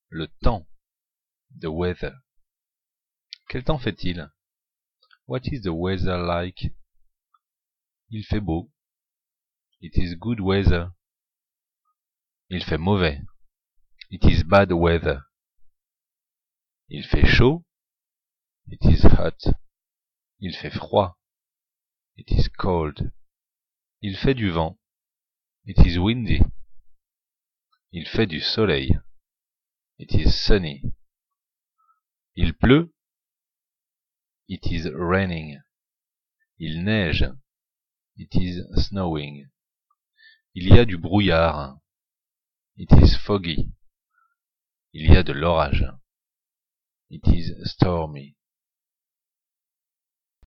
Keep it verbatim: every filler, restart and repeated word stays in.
Le temps. The weather. Quel temps fait-il? What is the weather like? Il fait beau. It is good weather. Il fait mauvais. It is bad weather. Il fait chaud. It is hot. Il fait froid. It is cold. Il fait du vent. It is windy. Il fait du soleil. It is sunny. Il pleut. It is raining. Il neige. It is snowing. Il y a du brouillard. It is foggy. Il y a de l'orage. It is stormy.